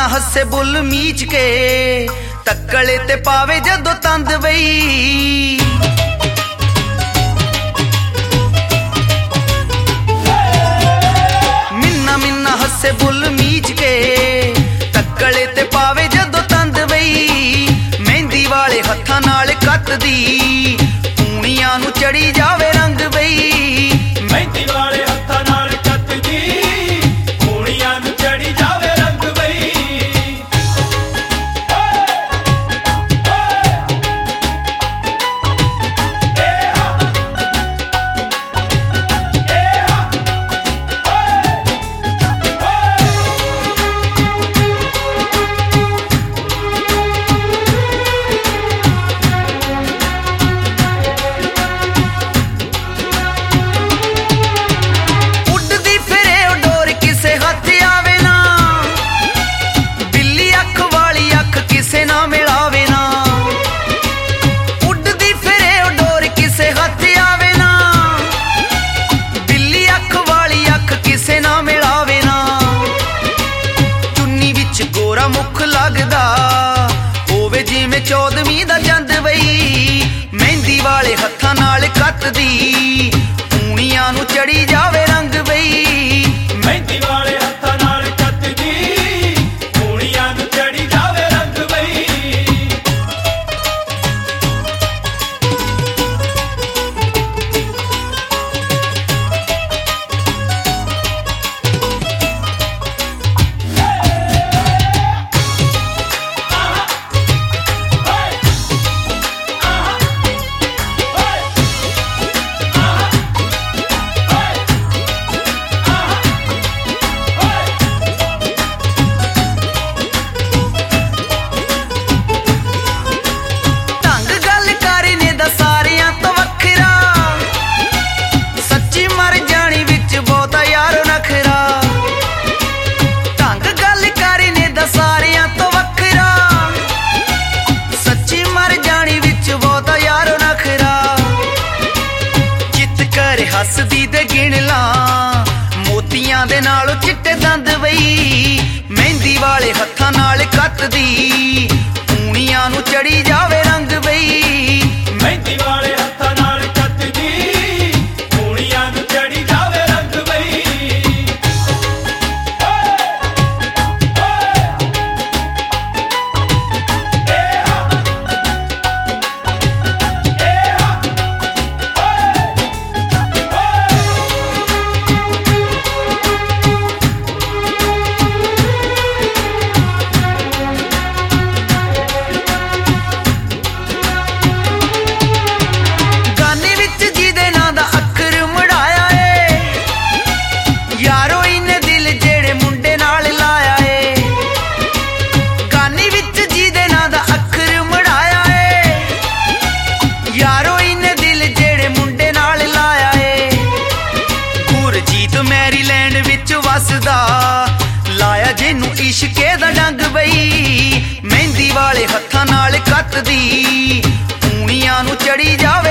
ਮਿੰਨਾ ਹੱਸੇ ਬੁੱਲ ਮੀਚ ਕੇ ਤੱਕਲੇ ਤੇ ਪਾਵੇ ਜਦੋਂ ਤੰਦ ਬਈ। ਮਿੰਨਾ ਹੱਸੇ ਬੁੱਲ ਮੀਚ ਕੇ ਤੱਕਲੇ ਤੇ ਪਾਵੇ ਜਦੋਂ ਤੰਦ ਬਈ। ਮਹਿੰਦੀ ਵਾਲੇ ਹੱਥਾਂ ਨਾਲ ਕੱਤਦੀ ਪੂਣੀਆਂ ਨੂੰ ਚੜੀ ਜਾਵੇ ਰੰਗ ਬਈ। ਮਹਿੰਦੀ ਵਾਲੇ ਹੱਥਾਂ ਨਾਲ ਕੱਤਦੀ ਪੂਣੀਆਂ ਨੂੰ ਚੜੀ ਜਾਵੇ ਰੰਗ ਬਈ। ਮੁੱਖ ਲੱਗਦਾ ਹੋਵੇ ਜਿਵੇਂ 14ਵੀਂ ਦਾ ਚੰਦ ਬਈ। ਮਹਿੰਦੀ ਵਾਲੇ ਹੱਥਾਂ ਨਾਲ ਕੱਤਦੀ ਪੂਣੀਆਂ ਨੂੰ ਚੜੀ ਜਾਵੇ ਰੰਗ ਬਈ। ਮਹਿੰਦੀ ਵਾਲੇ ਹੱਥਾਂ ਨਾਲ ਕੱਤਦੀ ਪੂਣੀਆਂ ਨੂੰ ਚੜੀ ਜਾਵੇ ਰੰਗ ਬਈ। ਹੱਸਦੀ ਤੇ ਗਿਣ ਲਾਂ ਮੋਤੀਆਂ ਦੇ ਨਾਲ ਚਿੱਟੇ ਦੰਦ ਬਈ। ਮਹਿੰਦੀ ਵਾਲੇ ਹੱਥਾਂ ਨਾਲ ਕੱਤਦੀ ਪੂਣੀਆਂ ਨੂੰ ਚੜੀ ਜਾਵੇ ਰੰਗ ਬਈ। ਮਹਿੰਦੀ ਵਾਲੇ ਹੱਥਾਂ ਨਾਲ ਕੱਤਦੀ ਪੂਣੀਆਂ ਨੂੰ ਚੜੀ ਜਾਵੇ ਰੰਗ ਬਈ। ਮੈਰੀਲੈਂਡ ਵਿੱਚ ਵਸਦਾ ਲਾਇਆ ਜਿਹਨੂੰ ਇਸ਼ਕੇ ਦਾ ਡੰਗ ਬਈ। ਮਹਿੰਦੀ ਵਾਲੇ ਹੱਥਾਂ ਨਾਲ ਕੱਤਦੀ ਪੂਣੀਆਂ ਨੂੰ ਚੜੀ ਜਾਵੇ